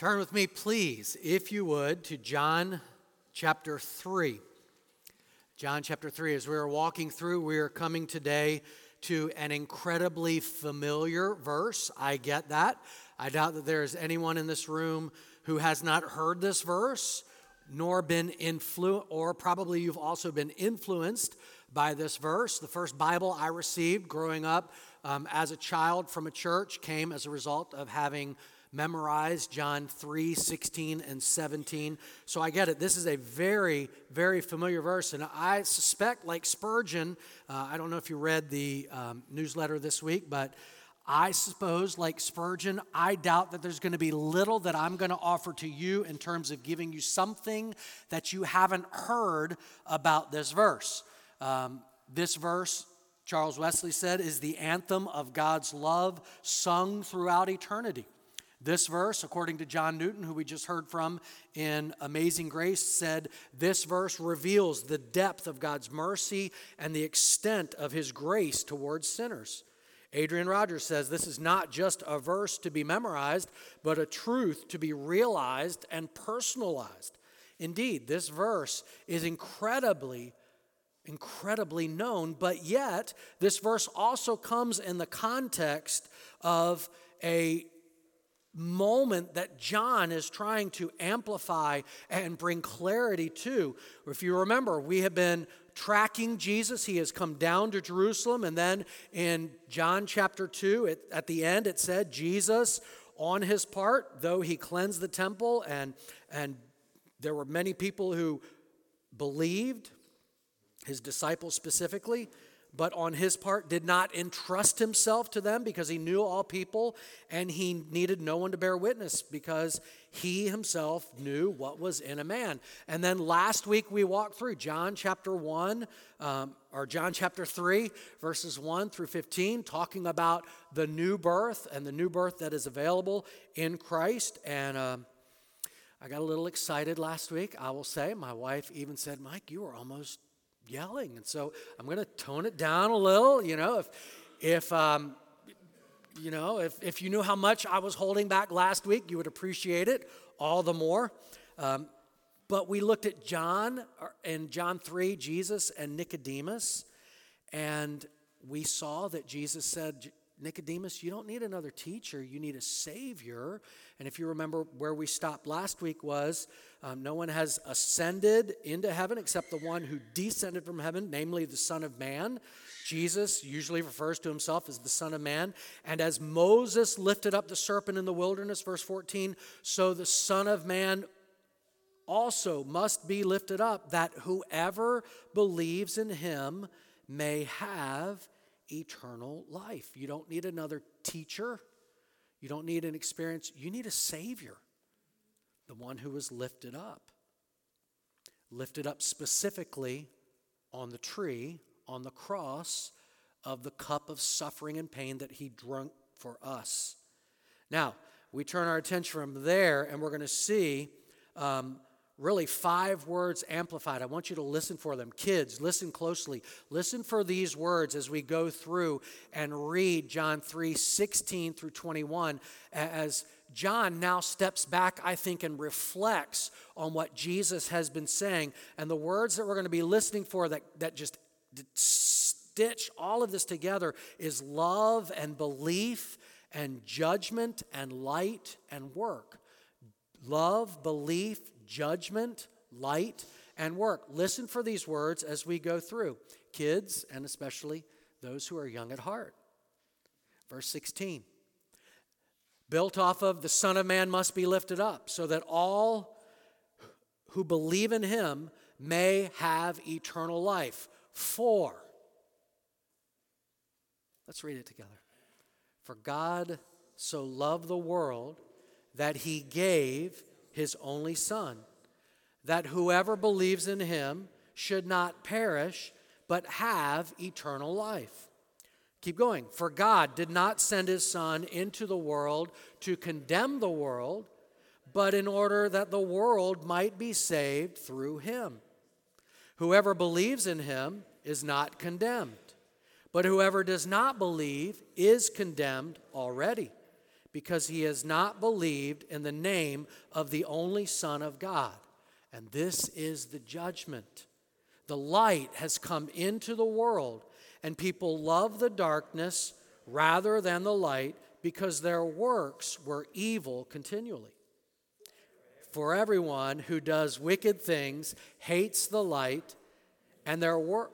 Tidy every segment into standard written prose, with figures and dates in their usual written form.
Turn with me, please, if you would, to John chapter 3. John chapter 3. As we are walking through, we are coming today to an incredibly familiar verse. I get that. I doubt that there is anyone in this room who has not heard this verse, nor been influenced, or probably you've also been influenced by this verse. The first Bible I received growing up as a child from a church came as a result of having memorized John 3, 16, and 17. So I get it. This is a very, very familiar verse. And I suspect, like Spurgeon, I don't know if you read the newsletter this week, but I suppose, like Spurgeon, I doubt that there's going to be little that I'm going to offer to you in terms of giving you something that you haven't heard about this verse. This verse, Charles Wesley said, is the anthem of God's love sung throughout eternity. This verse, according to John Newton, who we just heard from in Amazing Grace, said, this verse reveals the depth of God's mercy and the extent of His grace towards sinners. Adrian Rogers says, this is not just a verse to be memorized, but a truth to be realized and personalized. Indeed, this verse is incredibly known, but yet this verse also comes in the context of a moment that John is trying to amplify and bring clarity to. If you remember, we have been tracking Jesus. He has come down to Jerusalem, and then in John chapter 2, at the end it said, Jesus, on his part, though he cleansed the temple, and there were many people who believed, his disciples specifically, but on his part did not entrust himself to them because he knew all people, and he needed no one to bear witness because he himself knew what was in a man. And then last week we walked through John chapter 1, or John chapter 3, verses 1 through 15, talking about the new birth and the new birth that is available in Christ. And I got a little excited last week, I will say. My wife even said, Mike, you were almost yelling, and so I'm going to tone it down a little. If you knew how much I was holding back last week, you would appreciate it all the more. But we looked at John in John 3, Jesus and Nicodemus, and we saw that Jesus said, Nicodemus, you don't need another teacher, you need a Savior. And if you remember where we stopped last week was, no one has ascended into heaven except the one who descended from heaven, namely the Son of Man. Jesus usually refers to himself as the Son of Man. And as Moses lifted up the serpent in the wilderness, verse 14, so the Son of Man also must be lifted up, that whoever believes in him may have eternal life. You don't need another teacher. You don't need an experience. You need a Savior, the one who was lifted up specifically on the tree, on the cross of the cup of suffering and pain that he drank for us. Now, we turn our attention from there, and we're going to see really 5 words amplified. I want you to listen for them. Kids, listen closely. Listen for these words as we go through and read John 3, 16 through 21, as John now steps back, I think, and reflects on what Jesus has been saying. And the words that we're going to be listening for that just stitch all of this together is love and belief and judgment and light and work. Love, belief, judgment, light, and work. Listen for these words as we go through. Kids, and especially those who are young at heart. Verse 16. Built off of the Son of Man must be lifted up, so that all who believe in him may have eternal life. For, let's read it together. For God so loved the world that he gave his only Son, that whoever believes in him should not perish, but have eternal life. Keep going. For God did not send his Son into the world to condemn the world, but in order that the world might be saved through him. Whoever believes in him is not condemned, but whoever does not believe is condemned already, because he has not believed in the name of the only Son of God. And this is the judgment. The light has come into the world, and people love the darkness rather than the light because their works were evil continually. For everyone who does wicked things hates the light, and their work,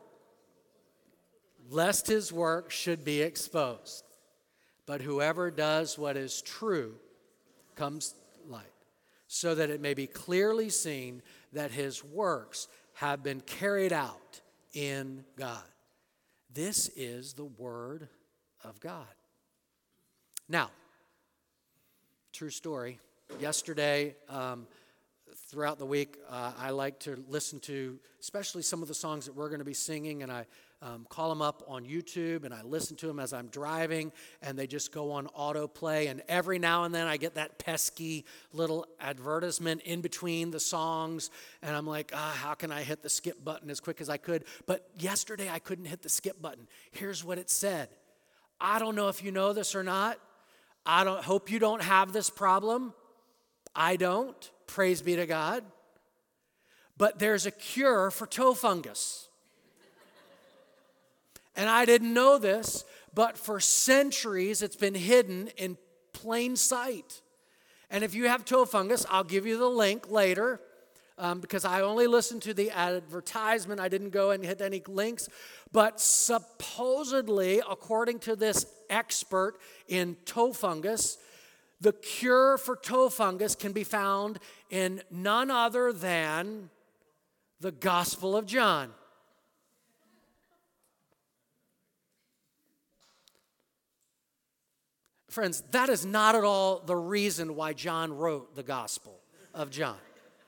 lest his work should be exposed. But whoever does what is true comes to light, so that it may be clearly seen that his works have been carried out in God. This is the word of God. Now, true story. Yesterday, throughout the week, I like to listen to especially some of the songs that we're going to be singing, and I call them up on YouTube, and I listen to them as I'm driving, and they just go on autoplay, and every now and then I get that pesky little advertisement in between the songs, and I'm like, how can I hit the skip button as quick as I could? But yesterday I couldn't hit the skip button. Here's what it said. I don't know if you know this or not. I hope you don't have this problem. I don't. Praise be to God. But there's a cure for toe fungus. And I didn't know this, but for centuries it's been hidden in plain sight. And if you have toe fungus, I'll give you the link later because I only listened to the advertisement. I didn't go and hit any links. But supposedly, according to this expert in toe fungus, the cure for toe fungus can be found in none other than the Gospel of John. Friends, that is not at all the reason why John wrote the Gospel of John.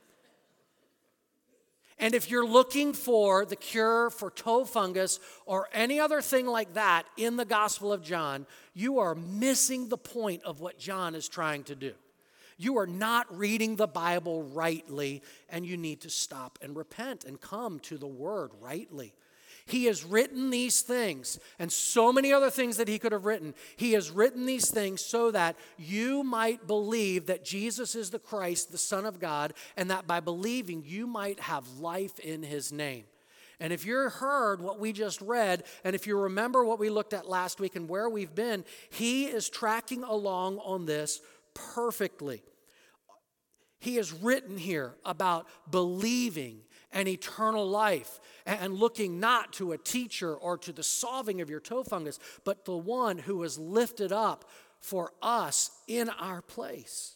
And if you're looking for the cure for toe fungus or any other thing like that in the Gospel of John, you are missing the point of what John is trying to do. You are not reading the Bible rightly, and you need to stop and repent and come to the Word rightly. He has written these things and so many other things that he could have written. He has written these things so that you might believe that Jesus is the Christ, the Son of God, and that by believing you might have life in his name. And if you heard what we just read, and if you remember what we looked at last week and where we've been, he is tracking along on this perfectly. He has written here about believing and eternal life and looking not to a teacher or to the solving of your toe fungus, but the one who was lifted up for us in our place.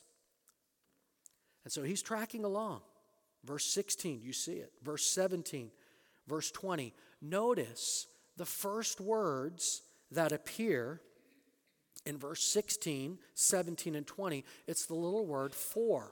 And so he's tracking along. Verse 16, you see it. Verse 17, verse 20. Notice the first words that appear in verse 16, 17, and 20. It's the little word for.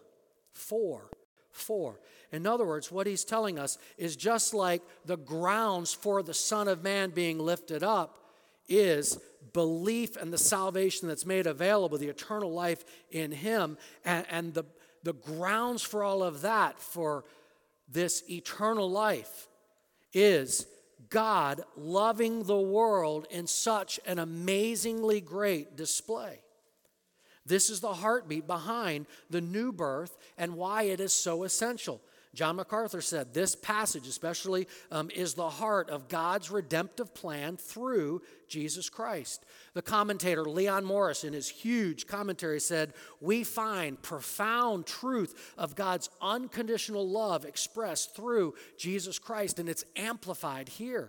For. In other words, what he's telling us is just like the grounds for the Son of Man being lifted up is belief and the salvation that's made available, the eternal life in him, and the grounds for all of that, for this eternal life, is God loving the world in such an amazingly great display. This is the heartbeat behind the new birth and why it is so essential. John MacArthur said this passage especially is the heart of God's redemptive plan through Jesus Christ. The commentator Leon Morris in his huge commentary said, we find profound truth of God's unconditional love expressed through Jesus Christ, and it's amplified here.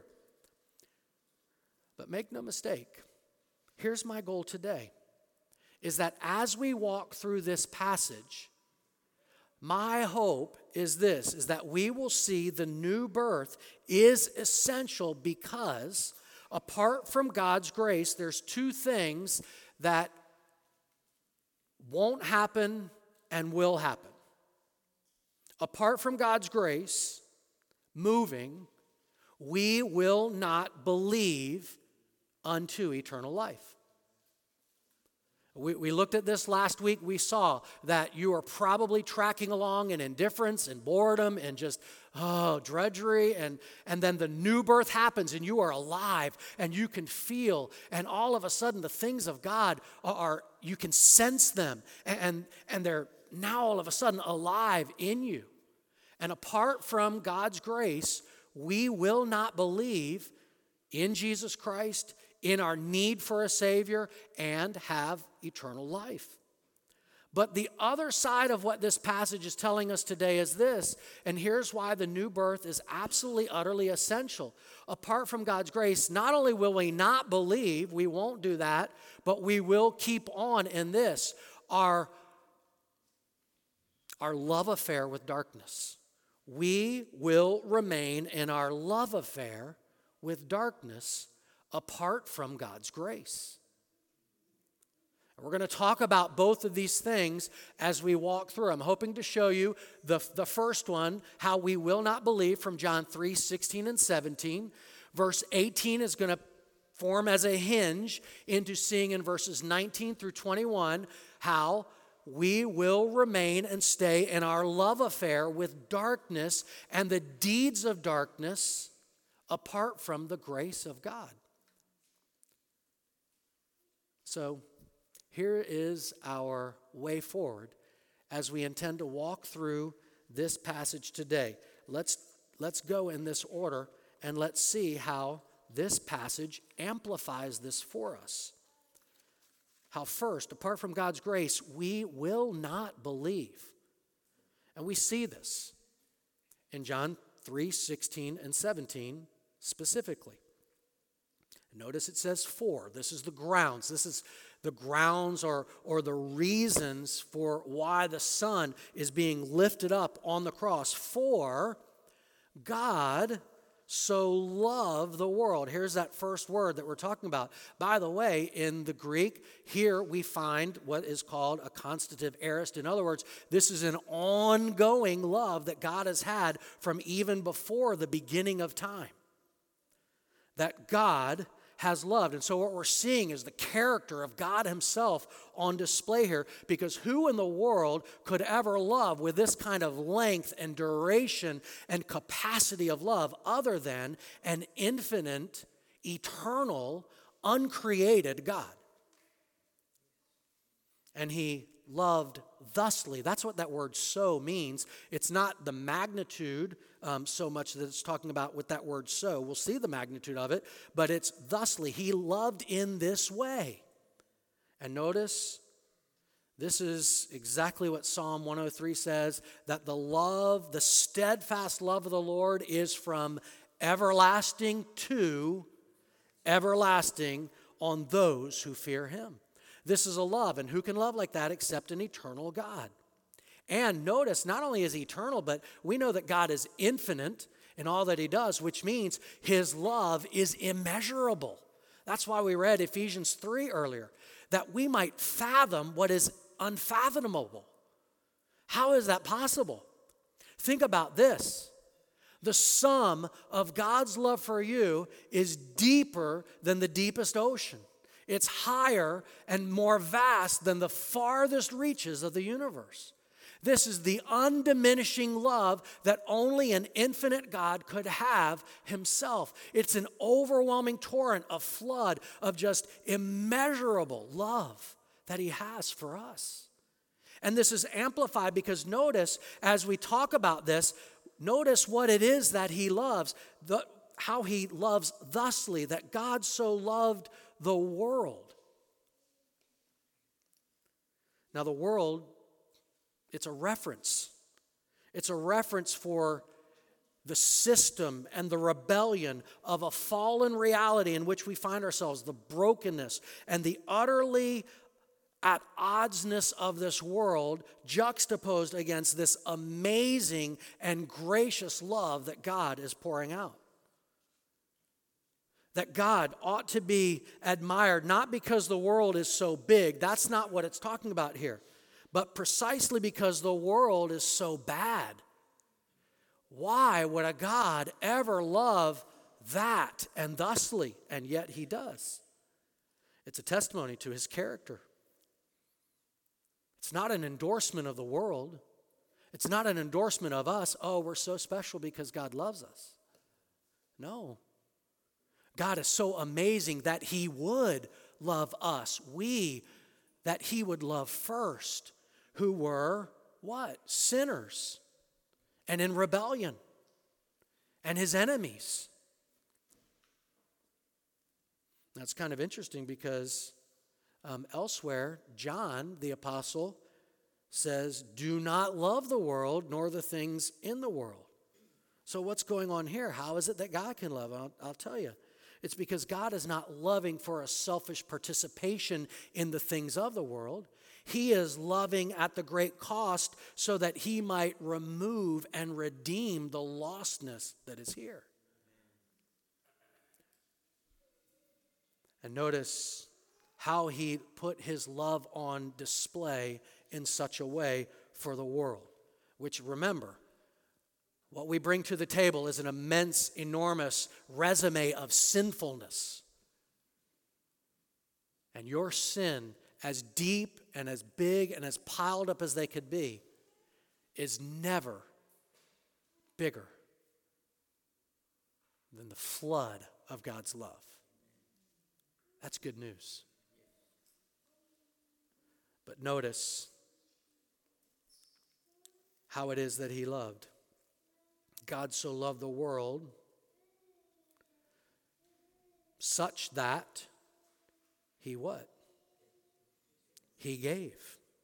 But make no mistake, here's my goal today, is that as we walk through this passage, my hope is this, is that we will see the new birth is essential because apart from God's grace, there's two things that won't happen and will happen. Apart from God's grace moving, we will not believe unto eternal life. We looked at this last week. We saw that you are probably tracking along in indifference and boredom and just, drudgery. And then the new birth happens and you are alive and you can feel. And all of a sudden the things of God you can sense them. And they're now all of a sudden alive in you. And apart from God's grace, we will not believe in Jesus Christ, in our need for a Savior, and have eternal life. But the other side of what this passage is telling us today is this, and here's why the new birth is absolutely, utterly essential. Apart from God's grace, not only will we not believe, we won't do that, but we will keep on in this, our love affair with darkness. We will remain in our love affair with darkness apart from God's grace. We're going to talk about both of these things as we walk through. I'm hoping to show you the first one, how we will not believe, from John 3:16 and 17. Verse 18 is going to form as a hinge into seeing in verses 19 through 21 how we will remain and stay in our love affair with darkness and the deeds of darkness apart from the grace of God. So here is our way forward as we intend to walk through this passage today. Let's go in this order and let's see how this passage amplifies this for us. How first, apart from God's grace, we will not believe. And we see this in John 3:16 and 17 specifically. Notice it says for. This is the grounds. This is the grounds or the reasons for why the Son is being lifted up on the cross. For God so loved the world. Here's that first word that we're talking about. By the way, in the Greek, here we find what is called a constative aorist. In other words, this is an ongoing love that God has had from even before the beginning of time. That God has loved. And so what we're seeing is the character of God himself on display here, because who in the world could ever love with this kind of length and duration and capacity of love other than an infinite, eternal, uncreated God? And he loved thusly. That's what that word so means. It's not the magnitude so much that it's talking about with that word so. We'll see the magnitude of it, but it's thusly. He loved in this way. And notice, this is exactly what Psalm 103 says, that the steadfast love of the Lord is from everlasting to everlasting on those who fear him. This is a love, and who can love like that except an eternal God? And notice, not only is he eternal, but we know that God is infinite in all that he does, which means his love is immeasurable. That's why we read Ephesians 3 earlier, that we might fathom what is unfathomable. How is that possible? Think about this. The sum of God's love for you is deeper than the deepest ocean. It's higher and more vast than the farthest reaches of the universe. This is the undiminishing love that only an infinite God could have himself. It's an overwhelming torrent, a flood of just immeasurable love that he has for us. And this is amplified because notice, as we talk about this, notice what it is that he loves, how he loves thusly, that God so loved the world. Now the world, it's a reference. It's a reference for the system and the rebellion of a fallen reality in which we find ourselves, the brokenness and the utterly at oddsness of this world juxtaposed against this amazing and gracious love that God is pouring out. That God ought to be admired, not because the world is so big, that's not what it's talking about here, but precisely because the world is so bad. Why would a God ever love that and thusly? And yet he does. It's a testimony to his character. It's not an endorsement of the world. It's not an endorsement of us. Oh, we're so special because God loves us. No. God is so amazing that he would love us. That he would love first, who were what? Sinners and in rebellion and his enemies. That's kind of interesting because elsewhere, John, the apostle, says, do not love the world nor the things in the world. So what's going on here? How is it that God can love? I'll tell you. It's because God is not loving for a selfish participation in the things of the world. He is loving at the great cost so that he might remove and redeem the lostness that is here. And notice how he put his love on display in such a way for the world. Which, remember, what we bring to the table is an immense, enormous resume of sinfulness. And your sin, as deep and as big and as piled up as they could be, is never bigger than the flood of God's love. That's good news. But notice how it is that he loved. God so loved the world such that he what? He gave.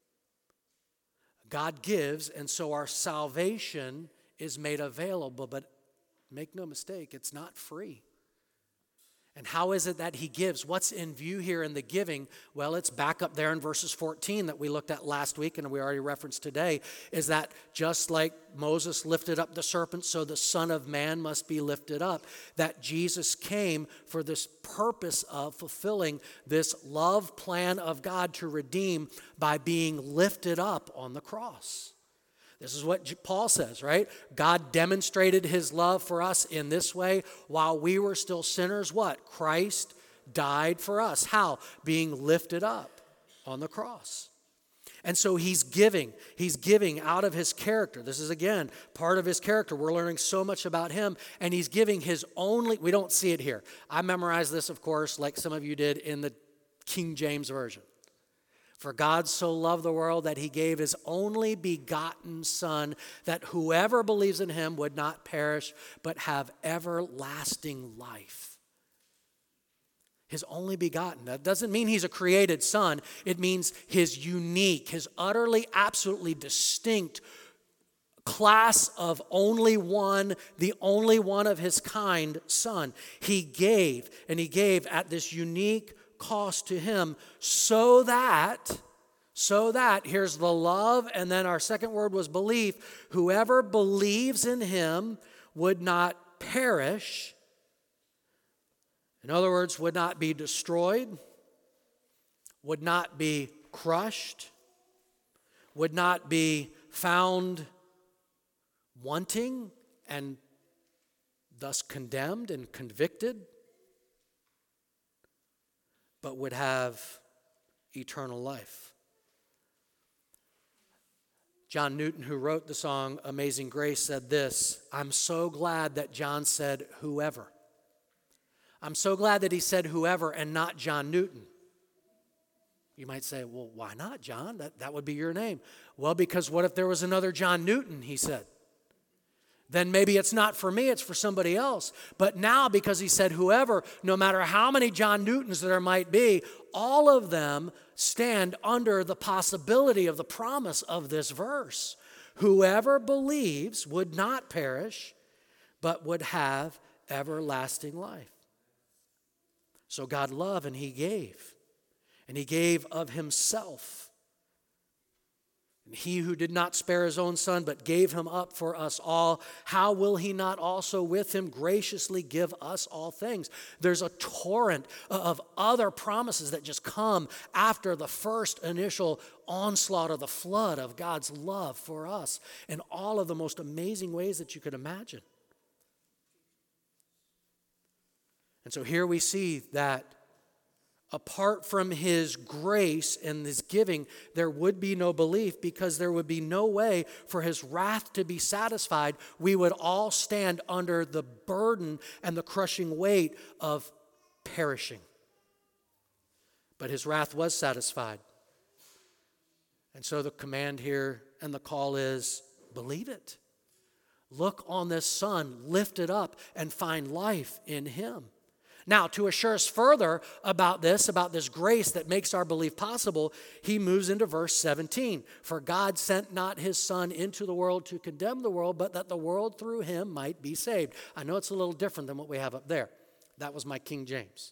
God gives, and so our salvation is made available, but make no mistake, it's not free. And how is it that he gives? What's in view here in the giving? Well, it's back up there in verses 14 that we looked at last week and we already referenced today, is that just like Moses lifted up the serpent, so the Son of Man must be lifted up. That Jesus came for this purpose of fulfilling this love plan of God to redeem by being lifted up on the cross. This is what Paul says, right? God demonstrated his love for us in this way. While we were still sinners, what? Christ died for us. How? Being lifted up on the cross. And so he's giving out of his character. This is, again, part of his character. We're learning so much about him. And he's giving his only, we don't see it here. I memorized this, of course, like some of you did in the King James Version. For God so loved the world that he gave his only begotten Son, that whoever believes in him would not perish, but have everlasting life. His only begotten. That doesn't mean he's a created son. It means his unique, his utterly, absolutely distinct class of only one, the only one of his kind son. He gave, and he gave at this unique cost to him so that, here's the love, and then our second word was belief. Whoever believes in him would not perish. In other words, would not be destroyed, would not be crushed, would not be found wanting and thus condemned and convicted, but would have eternal life. John Newton, who wrote the song Amazing Grace, said this: I'm so glad that John said whoever. I'm so glad that he said whoever and not John Newton. You might say, well, why not, John? That would be your name. Well, because what if there was another John Newton, he said. Then maybe it's not for me, it's for somebody else. But now, because he said whoever, no matter how many John Newtons there might be, all of them stand under the possibility of the promise of this verse. Whoever believes would not perish, but would have everlasting life. So God loved and he gave. And he gave of himself. And he who did not spare his own son, but gave him up for us all, how will he not also with him graciously give us all things? There's a torrent of other promises that just come after the first initial onslaught of the flood of God's love for us in all of the most amazing ways that you could imagine. And so here we see that apart from his grace and his giving, there would be no belief, because there would be no way for his wrath to be satisfied. We would all stand under the burden and the crushing weight of perishing. But his wrath was satisfied. And so the command here and the call is, believe it. Look on this Son, lift it up, and find life in him. Now, to assure us further about this grace that makes our belief possible, he moves into verse 17. For God sent not his Son into the world to condemn the world, but that the world through him might be saved. I know it's a little different than what we have up there. That was my King James.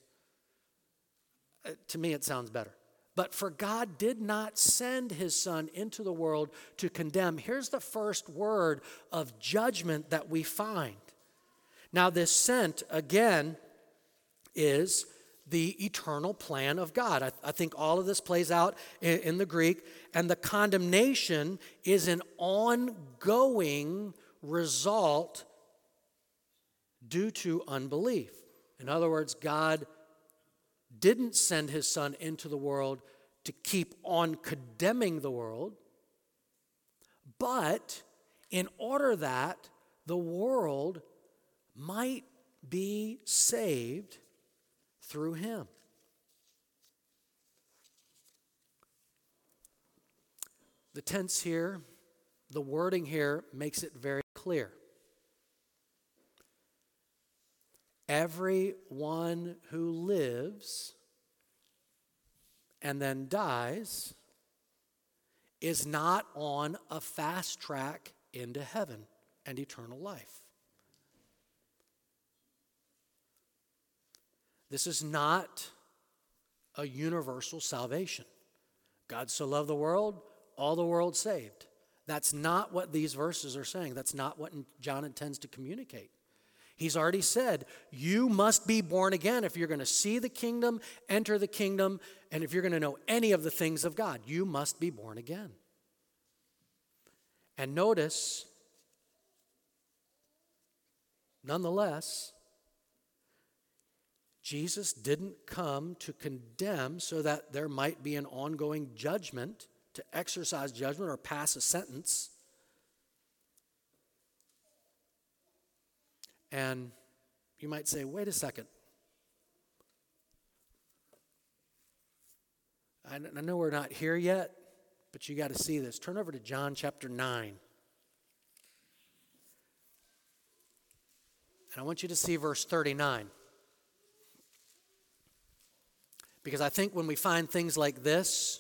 To me, it sounds better. But for God did not send his Son into the world to condemn. Here's the first word of judgment that we find. Now, this sent, again, is the eternal plan of God. I think all of this plays out in the Greek. And the condemnation is an ongoing result due to unbelief. In other words, God didn't send his Son into the world to keep on condemning the world, but in order that the world might be saved through him. The tense here, the wording here makes it very clear. Everyone who lives and then dies is not on a fast track into heaven and eternal life. This is not a universal salvation. God so loved the world, all the world saved. That's not what these verses are saying. That's not what John intends to communicate. He's already said, you must be born again if you're going to see the kingdom, enter the kingdom, and if you're going to know any of the things of God. You must be born again. And notice, nonetheless, Jesus didn't come to condemn so that there might be an ongoing judgment, to exercise judgment or pass a sentence. And you might say, wait a second. I know we're not here yet, but you got to see this. Turn over to John chapter 9. And I want you to see verse 39. Because I think when we find things like this,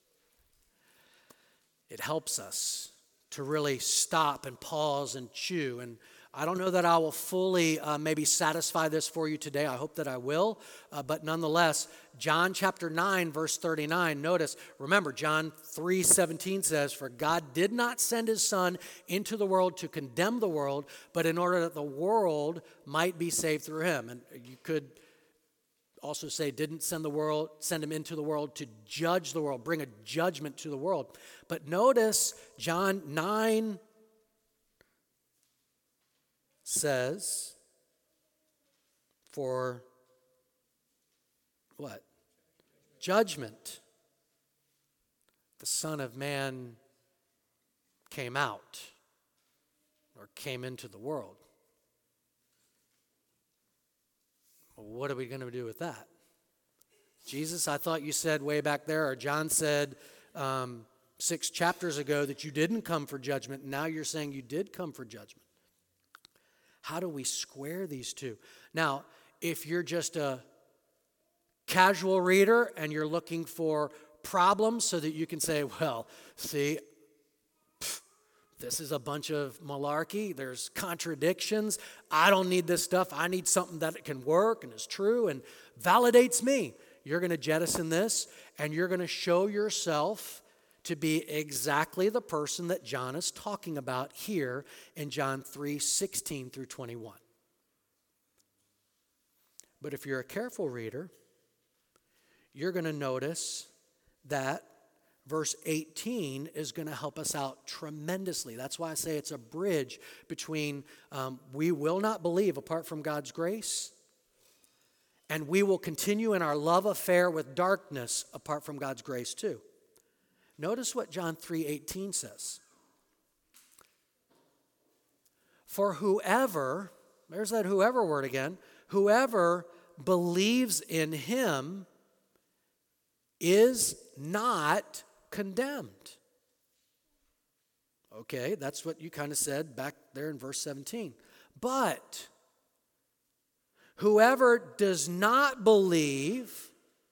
it helps us to really stop and pause and chew. And I don't know that I will fully maybe satisfy this for you today. I hope that I will. But nonetheless, John chapter 9, verse 39, notice, remember, John 3:17 says, for God did not send his Son into the world to condemn the world, but in order that the world might be saved through him. And you could also say didn't send him into the world to judge the world, bring a judgment to the world. But notice John 9 says, for what? Judgment. The Son of Man came out or came into the world. Well, what are we going to do with that? Jesus, I thought you said way back there, or John said 6 chapters ago that you didn't come for judgment, and now you're saying you did come for judgment. How do we square these two? Now, if you're just a casual reader and you're looking for problems so that you can say, well, see, this is a bunch of malarkey. There's contradictions. I don't need this stuff. I need something that can work and is true and validates me. You're going to jettison this, and you're going to show yourself to be exactly the person that John is talking about here in John 3:16 through 21. But if you're a careful reader, you're going to notice that verse 18 is going to help us out tremendously. That's why I say it's a bridge between we will not believe apart from God's grace And we will continue in our love affair with darkness apart from God's grace too. Notice what John 3:18 says. For whoever, there's that whoever word again, whoever believes in him is not condemned. Okay, that's what you kind of said back there in verse 17. But whoever does not believe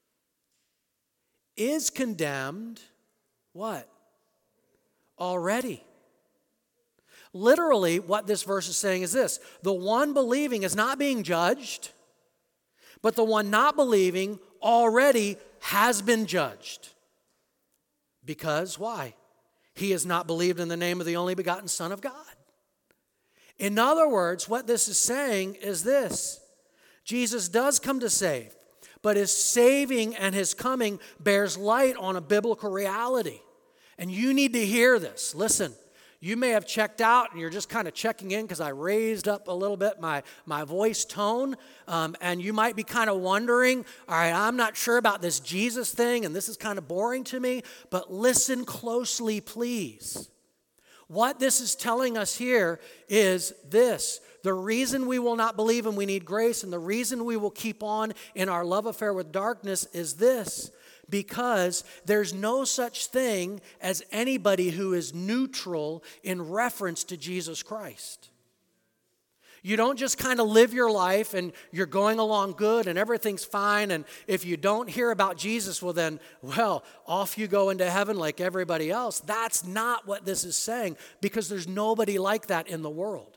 is condemned, what? Already. Literally, what this verse is saying is this: the one believing is not being judged, but the one not believing already has been judged. Because, why? He has not believed in the name of the only begotten Son of God. In other words, what this is saying is this: Jesus does come to save, but his saving and his coming bears light on a biblical reality. And you need to hear this. Listen, you may have checked out and you're just kind of checking in because I raised up a little bit my voice tone. And you might be kind of wondering, all right, I'm not sure about this Jesus thing and this is kind of boring to me. But listen closely, please. What this is telling us here is this: the reason we will not believe and we need grace, and the reason we will keep on in our love affair with darkness is this: because there's no such thing as anybody who is neutral in reference to Jesus Christ. You don't just kind of live your life and you're going along good and everything's fine, and if you don't hear about Jesus, well, off you go into heaven like everybody else. That's not what this is saying, because there's nobody like that in the world.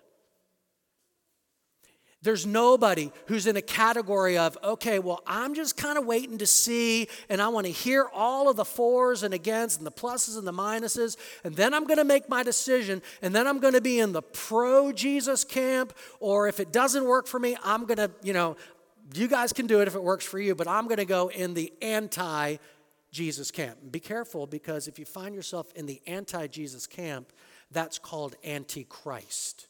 There's nobody who's in a category of, okay, well, I'm just kind of waiting to see, and I want to hear all of the fors and against and the pluses and the minuses, and then I'm going to make my decision, and then I'm going to be in the pro-Jesus camp, or if it doesn't work for me, I'm going to, you guys can do it if it works for you, but I'm going to go in the anti-Jesus camp. Be careful, because if you find yourself in the anti-Jesus camp, that's called antichrist.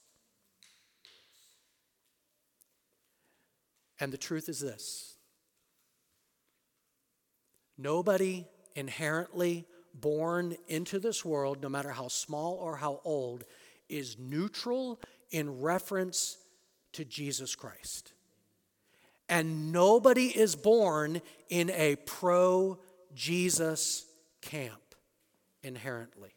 And the truth is this: nobody inherently born into this world, no matter how small or how old, is neutral in reference to Jesus Christ. And nobody is born in a pro-Jesus camp inherently.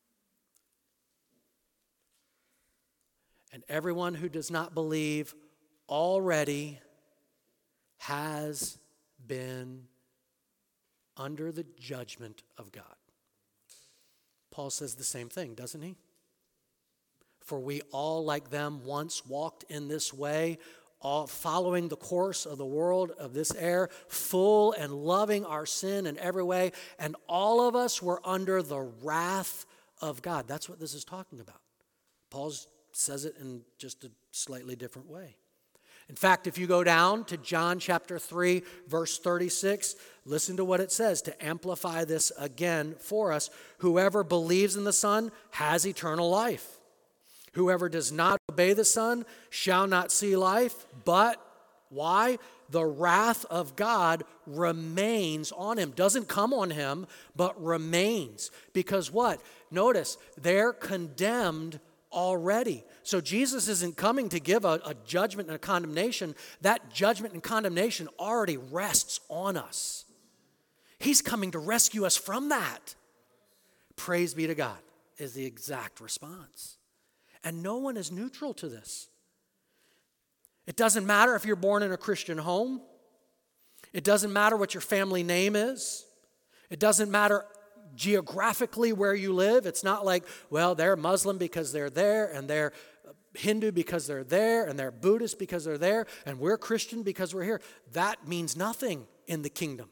And everyone who does not believe already has been under the judgment of God. Paul says the same thing, doesn't he? For we all, like them, once walked in this way, all following the course of the world of this air, full and loving our sin in every way, and all of us were under the wrath of God. That's what this is talking about. Paul says it in just a slightly different way. In fact, if you go down to John chapter 3, verse 36, listen to what it says to amplify this again for us. Whoever believes in the Son has eternal life. Whoever does not obey the Son shall not see life, but why? The wrath of God remains on him. Doesn't come on him, but remains. Because what? Notice, they're condemned already. So Jesus isn't coming to give a judgment and a condemnation. That judgment and condemnation already rests on us. He's coming to rescue us from that. Praise be to God is the exact response. And no one is neutral to this. It doesn't matter if you're born in a Christian home. It doesn't matter what your family name is. It doesn't matter geographically where you live. It's not like, well, they're Muslim because they're there, and they're Hindu because they're there, and they're Buddhist because they're there, and we're Christian because we're here. That means nothing in the kingdom.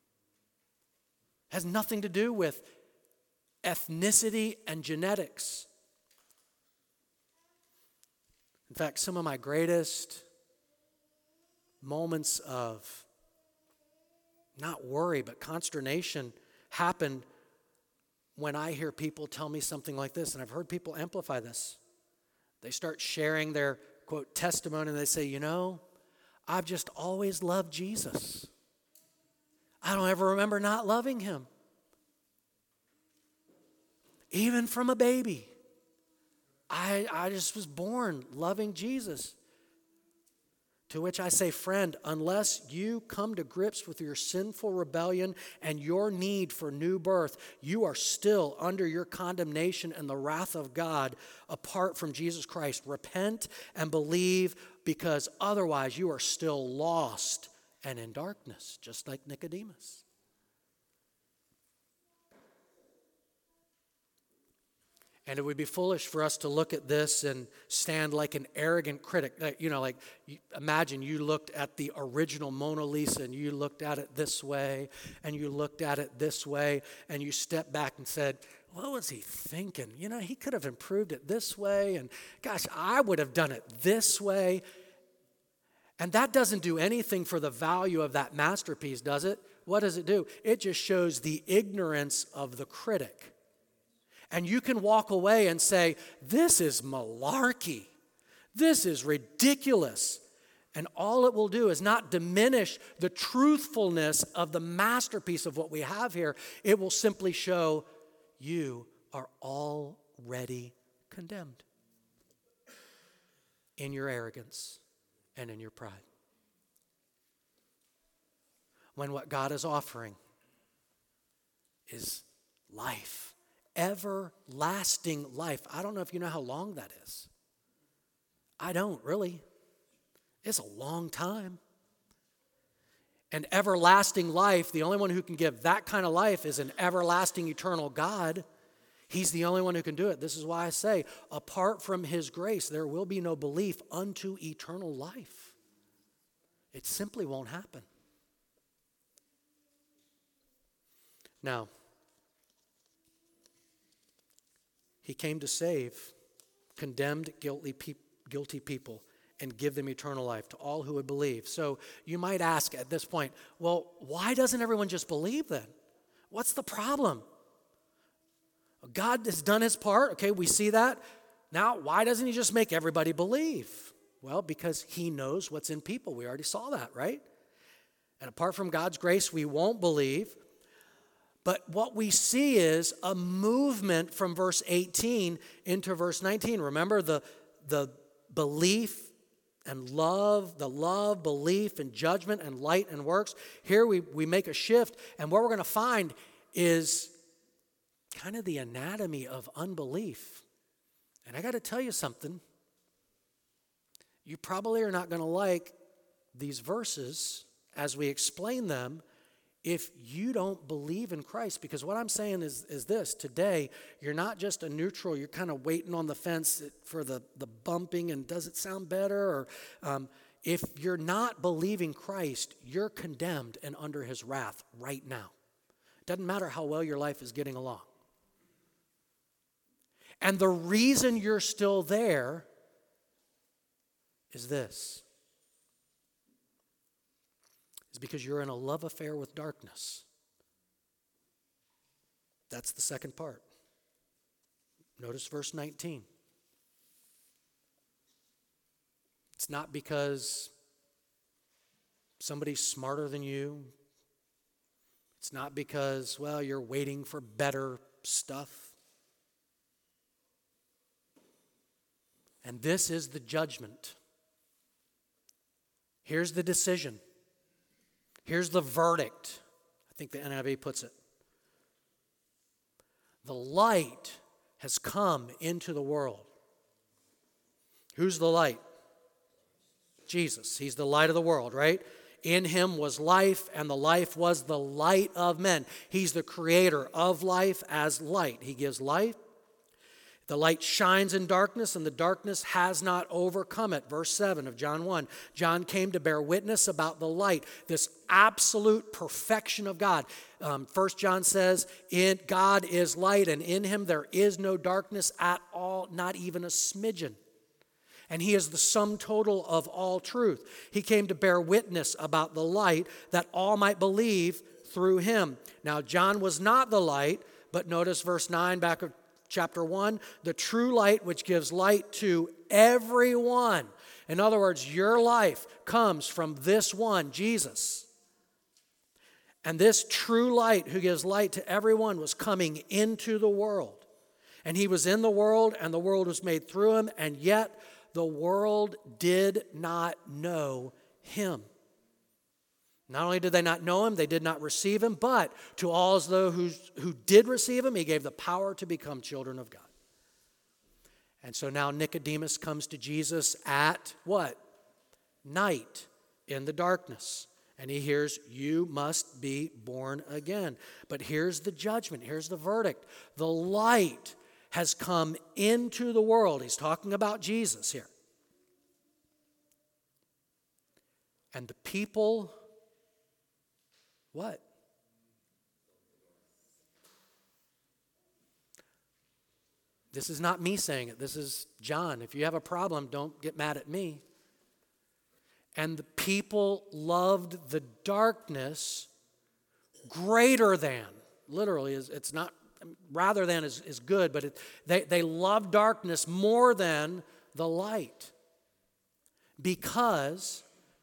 It has nothing to do with ethnicity and genetics. In fact, some of my greatest moments of not worry but consternation happen when I hear people tell me something like this, and I've heard people amplify this. They start sharing their, quote, testimony, and they say, I've just always loved Jesus. I don't ever remember not loving him. Even from a baby, I just was born loving Jesus. To which I say, friend, unless you come to grips with your sinful rebellion and your need for new birth, you are still under your condemnation and the wrath of God apart from Jesus Christ. Repent and believe, because otherwise you are still lost and in darkness, just like Nicodemus. And it would be foolish for us to look at this and stand like an arrogant critic. Imagine you looked at the original Mona Lisa and you looked at it this way and you looked at it this way and you stepped back and said, what was he thinking? He could have improved it this way, and gosh, I would have done it this way. And that doesn't do anything for the value of that masterpiece, does it? What does it do? It just shows the ignorance of the critic. And you can walk away and say, this is malarkey. This is ridiculous. And all it will do is not diminish the truthfulness of the masterpiece of what we have here. It will simply show you are already condemned in your arrogance and in your pride. When what God is offering is life. Everlasting life. I don't know if you know how long that is. I don't really. It's a long time. And everlasting life, the only one who can give that kind of life is an everlasting, eternal God. He's the only one who can do it. This is why I say, apart from his grace, there will be no belief unto eternal life. It simply won't happen. Now, he came to save condemned, guilty people and give them eternal life to all who would believe. So you might ask at this point, well, why doesn't everyone just believe then? What's the problem? God has done his part. Okay, we see that. Now, why doesn't he just make everybody believe? Well, because he knows what's in people. We already saw that, right? And apart from God's grace, we won't believe. But what we see is a movement from verse 18 into verse 19. Remember the belief and love, belief, and judgment, and light and works. Here we make a shift, and what we're going to find is kind of the anatomy of unbelief. And I got to tell you something. You probably are not going to like these verses as we explain them if you don't believe in Christ. Because what I'm saying is this. Today, you're not just a neutral. You're kind of waiting on the fence for the bumping and does it sound better? Or if you're not believing Christ, you're condemned and under his wrath right now. It doesn't matter how well your life is getting along. And the reason you're still there is this. Is because you're in a love affair with darkness. That's the second part. Notice verse 19. It's not because somebody's smarter than you. It's not because, well, you're waiting for better stuff. And this is the judgment. Here's the decision. Here's the verdict. I think the NIV puts it. The light has come into the world. Who's the light? Jesus. He's the light of the world, right? In him was life, and the life was the light of men. He's the creator of life as light. He gives life. The light shines in darkness, and the darkness has not overcome it. Verse 7 of John 1. John came to bear witness about the light, this absolute perfection of God. 1 John says, God is light, and in him there is no darkness at all, not even a smidgen. And he is the sum total of all truth. He came to bear witness about the light, that all might believe through him. Now, John was not the light, but notice verse 9 back of chapter 1, the true light which gives light to everyone. In other words, your life comes from this one, Jesus. And this true light who gives light to everyone was coming into the world. And he was in the world, and the world was made through him, and yet the world did not know him. Not only did they not know him, they did not receive him, but to all those who did receive him, he gave the power to become children of God. And so now Nicodemus comes to Jesus at what? Night, in the darkness. And he hears, you must be born again. But here's the judgment, here's the verdict. The light has come into the world. He's talking about Jesus here. And the people, what? This is not me saying it. This is John. If you have a problem, don't get mad at me. And the people loved the darkness greater than. Literally, it's not, rather than is good, but they love darkness more than the light because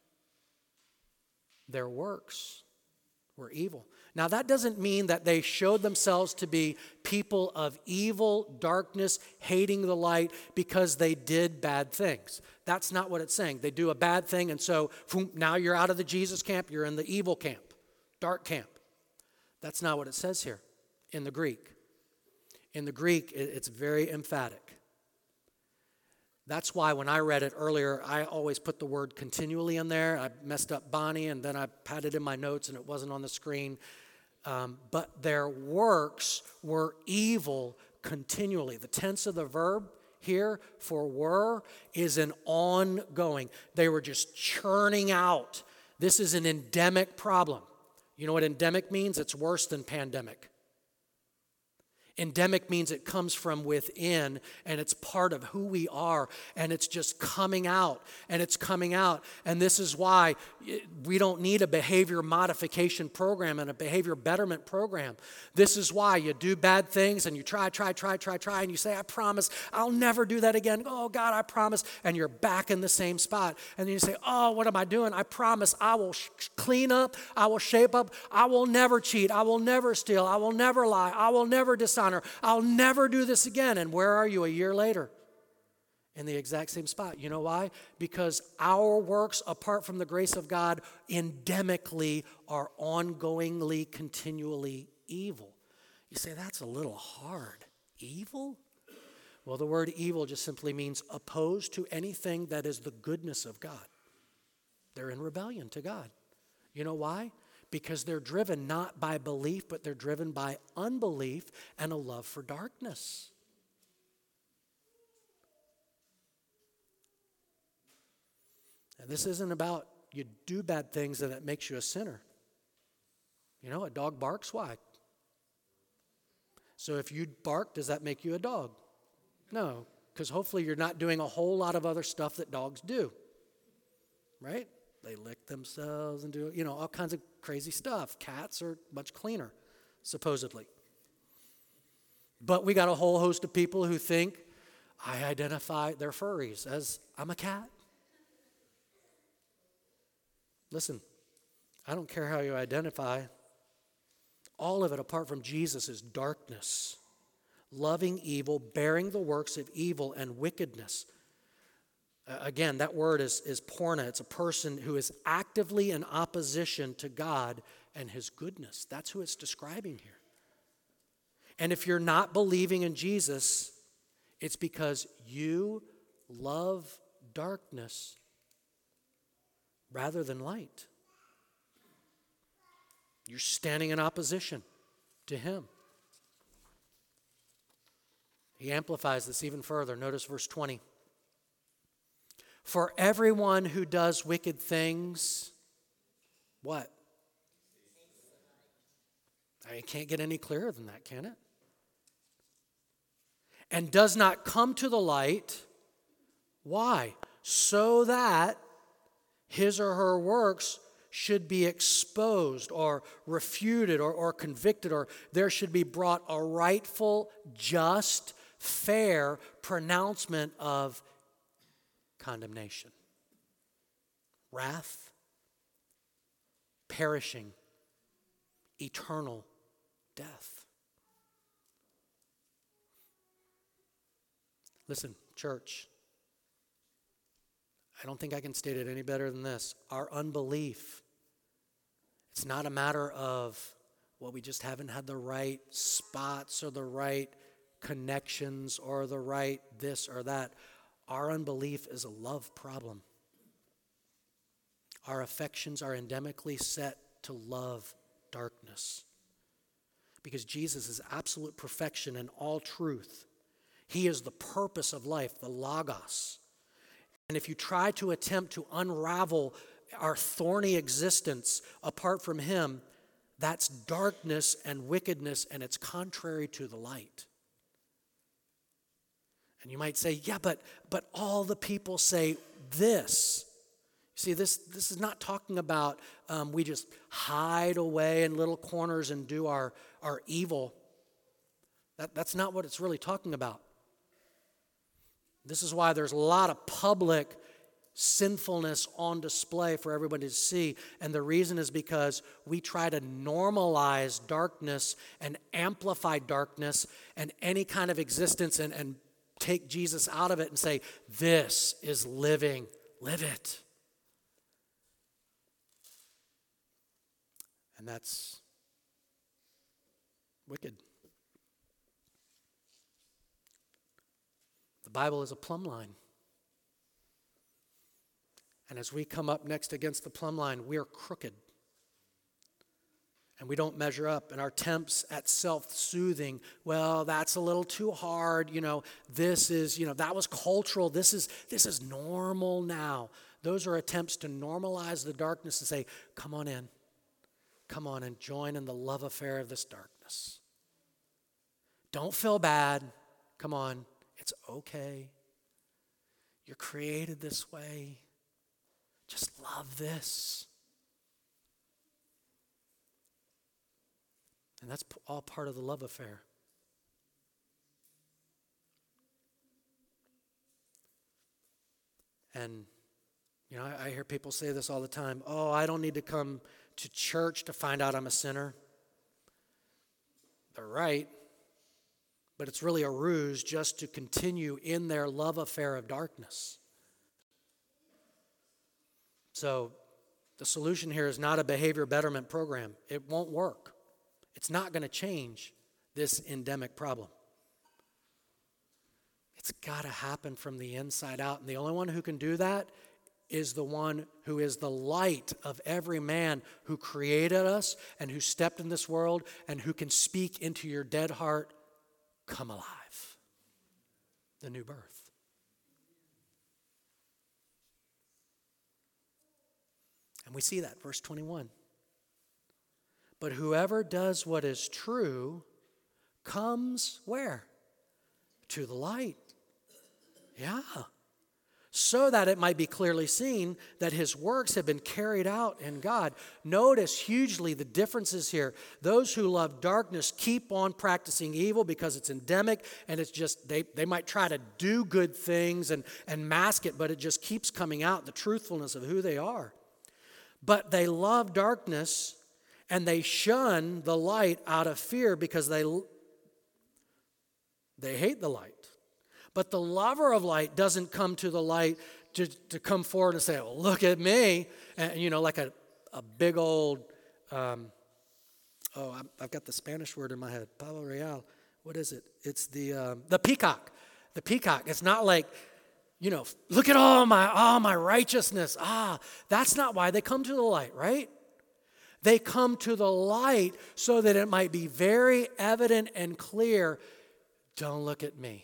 their works were evil. Now, that doesn't mean that they showed themselves to be people of evil, darkness, hating the light because they did bad things. That's not what it's saying. They do a bad thing, and so now you're out of the Jesus camp, you're in the evil camp, dark camp. That's not what it says here in the Greek. In the Greek, it's very emphatic. That's why when I read it earlier, I always put the word continually in there. I messed up Bonnie, and then I had it in my notes, and it wasn't on the screen. But their works were evil continually. The tense of the verb here for were is an ongoing. They were just churning out. This is an endemic problem. You know what endemic means? It's worse than pandemic. Endemic means it comes from within, and it's part of who we are, and it's just coming out, and it's coming out. And this is why we don't need a behavior modification program and a behavior betterment program. This is why you do bad things, and you try, and you say, I promise I'll never do that again. Oh, God, I promise. And you're back in the same spot. And then you say, oh, what am I doing? I promise I will clean up. I will shape up. I will never cheat. I will never steal. I will never lie. I will never dishonor. I'll never do this again. And where are you a year later? In the exact same spot. You know why? Because our works, apart from the grace of God, endemically are ongoingly, continually evil. You say, that's a little hard. Evil? Well, the word evil just simply means opposed to anything that is the goodness of God. They're in rebellion to God. You know why? Because they're driven not by belief, but they're driven by unbelief and a love for darkness. And this isn't about you do bad things and it makes you a sinner. You know, a dog barks, why? So if you bark, does that make you a dog? No, because hopefully you're not doing a whole lot of other stuff that dogs do, right? They lick themselves and do, all kinds of crazy stuff. Cats are much cleaner, supposedly. But we got a whole host of people who think, I identify their furries as, I'm a cat. Listen, I don't care how you identify. All of it, apart from Jesus, is darkness. Loving evil, bearing the works of evil and wickedness. Again, that word is porna. It's a person who is actively in opposition to God and his goodness. That's who it's describing here. And if you're not believing in Jesus, it's because you love darkness rather than light. You're standing in opposition to him. He amplifies this even further. Notice verse 20. For everyone who does wicked things, what? It can't get any clearer than that, can it? And does not come to the light. Why? So that his or her works should be exposed or refuted or convicted, or there should be brought a rightful, just, fair pronouncement of condemnation, wrath, perishing, eternal death. Listen, church, I don't think I can state it any better than this. Our unbelief, it's not a matter of, well, we just haven't had the right spots or the right connections or the right this or that. Our unbelief is a love problem. Our affections are endemically set to love darkness. Because Jesus is absolute perfection and all truth. He is the purpose of life, the Logos. And if you try to attempt to unravel our thorny existence apart from Him, that's darkness and wickedness, and it's contrary to the light. And you might say, yeah, but all the people say this. See, this is not talking about we just hide away in little corners and do our evil. That's not what it's really talking about. This is why there's a lot of public sinfulness on display for everybody to see. And the reason is because we try to normalize darkness and amplify darkness and any kind of existence and take Jesus out of it and say, this is living. Live it. And that's wicked. The Bible is a plumb line. And as we come up next against the plumb line, we are crooked. And we don't measure up. And our attempts at self-soothing, well, that's a little too hard. This is, that was cultural. This is normal now. Those are attempts to normalize the darkness and say, come on in. Come on and join in the love affair of this darkness. Don't feel bad. Come on. It's okay. You're created this way. Just love this. And that's all part of the love affair. And, I hear people say this all the time. Oh, I don't need to come to church to find out I'm a sinner. They're right. But it's really a ruse just to continue in their love affair of darkness. So the solution here is not a behavior betterment program. It won't work. It's not going to change this endemic problem. It's got to happen from the inside out. And the only one who can do that is the one who is the light of every man who created us and who stepped in this world and who can speak into your dead heart, come alive. The new birth. And we see that, verse 21. But whoever does what is true comes where? To the light. Yeah. So that it might be clearly seen that his works have been carried out in God. Notice hugely the differences here. Those who love darkness keep on practicing evil because it's endemic, and it's just, they might try to do good things and mask it, but it just keeps coming out, the truthfulness of who they are. But they love darkness, and they shun the light out of fear because they hate the light. But the lover of light doesn't come to the light to come forward and say, well, look at me. And, like a big old, I've got the Spanish word in my head, pavo real. What is it? It's the peacock. The peacock. It's not like, look at all my righteousness. That's not why they come to the light, right? They come to the light so that it might be very evident and clear. Don't look at me.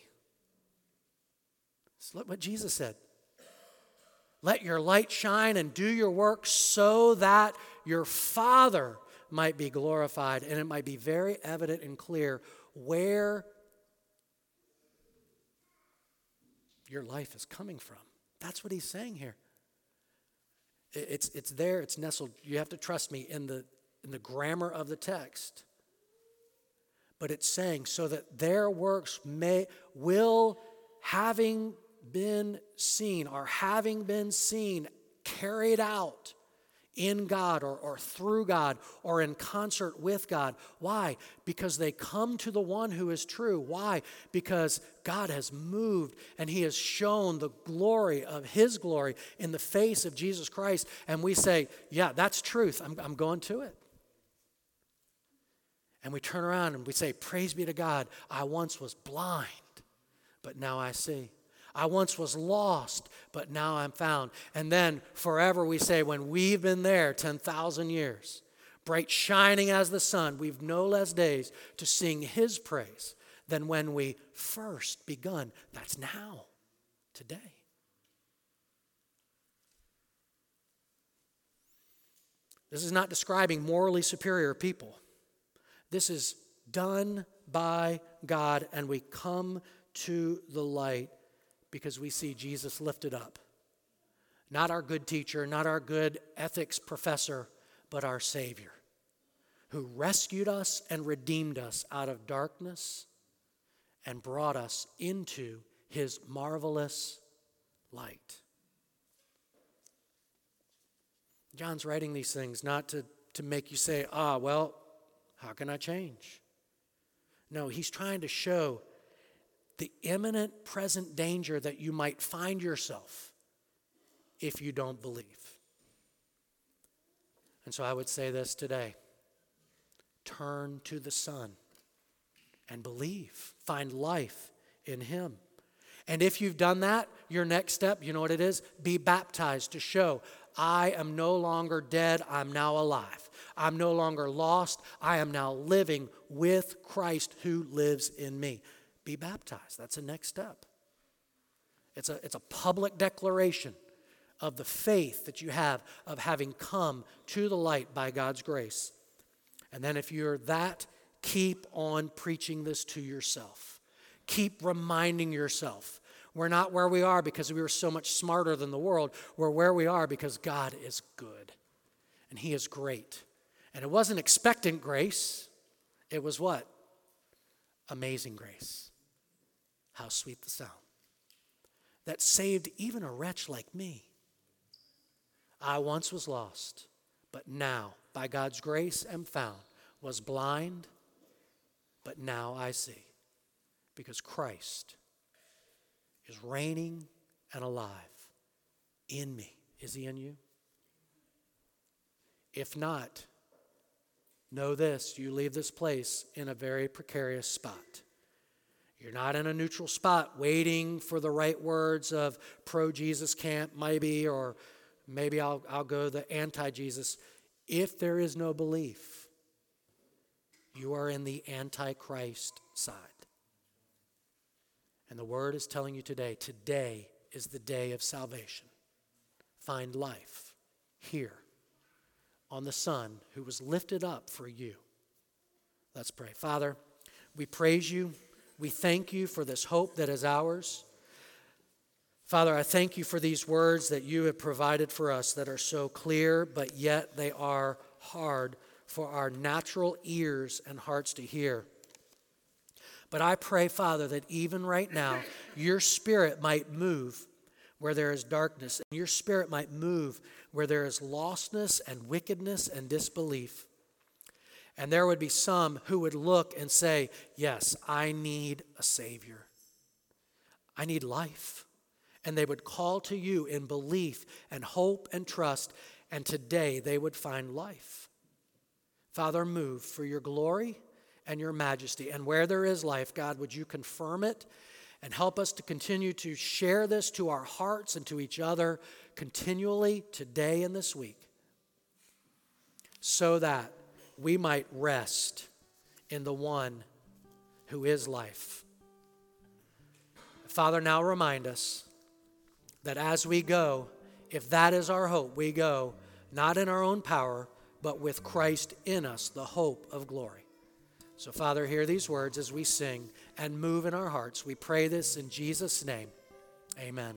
Look what Jesus said. Let your light shine and do your work so that your Father might be glorified, and it might be very evident and clear where your life is coming from. That's what he's saying here. It's there, it's nestled. You have to trust me in the grammar of the text. But it's saying, so that their works will, having been seen, carried out in God or through God or in concert with God. Why? Because they come to the one who is true. Why? Because God has moved and he has shown the glory of his glory in the face of Jesus Christ. And we say, yeah, that's truth. I'm going to it. And we turn around and we say, praise be to God. I once was blind, but now I see. I once was lost, but now I'm found. And then forever we say, when we've been there 10,000 years, bright shining as the sun, we've no less days to sing his praise than when we first begun. That's now, today. This is not describing morally superior people. This is done by God, and we come to the light because we see Jesus lifted up. Not our good teacher, not our good ethics professor, but our Savior, who rescued us and redeemed us out of darkness and brought us into his marvelous light. John's writing these things not to make you say, well, how can I change? No, he's trying to show the imminent present danger that you might find yourself if you don't believe. And so I would say this today. Turn to the Son and believe. Find life in him. And if you've done that, your next step, you know what it is? Be baptized to show I am no longer dead, I'm now alive. I'm no longer lost, I am now living with Christ who lives in me. Be baptized. That's the next step. It's a public declaration of the faith that you have of having come to the light by God's grace. And then if you're that, keep on preaching this to yourself. Keep reminding yourself. We're not where we are because we were so much smarter than the world. We're where we are because God is good and he is great. And it wasn't expectant grace. It was what? Amazing grace. How sweet the sound. That saved even a wretch like me. I once was lost, but now, by God's grace, am found. Was blind, but now I see. Because Christ is reigning and alive in me. Is he in you? If not, know this, you leave this place in a very precarious spot. You're not in a neutral spot waiting for the right words of pro-Jesus camp maybe, or maybe I'll go the anti-Jesus. If there is no belief, you are in the anti-Christ side. And the word is telling you today is the day of salvation. Find life here on the Son who was lifted up for you. Let's pray. Father, we praise you. We thank you for this hope that is ours. Father, I thank you for these words that you have provided for us that are so clear, but yet they are hard for our natural ears and hearts to hear. But I pray, Father, that even right now, your Spirit might move where there is darkness, and your Spirit might move where there is lostness and wickedness and disbelief. And there would be some who would look and say, yes, I need a Savior. I need life. And they would call to you in belief and hope and trust, and today they would find life. Father, move for your glory and your majesty. And where there is life, God, would you confirm it and help us to continue to share this to our hearts and to each other continually today and this week, so that we might rest in the one who is life. Father, now remind us that as we go, if that is our hope, we go not in our own power, but with Christ in us, the hope of glory. So, Father, hear these words as we sing and move in our hearts. We pray this in Jesus' name. Amen.